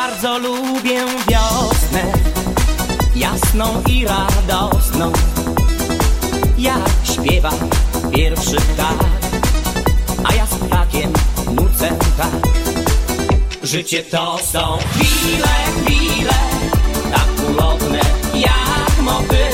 Bardzo lubię wiosnę, jasną i radosną, jak śpiewa pierwszy ptak, a ja z ptakiem nucę tak. Życie to są chwile, chwile, tak ulotne jak motyle.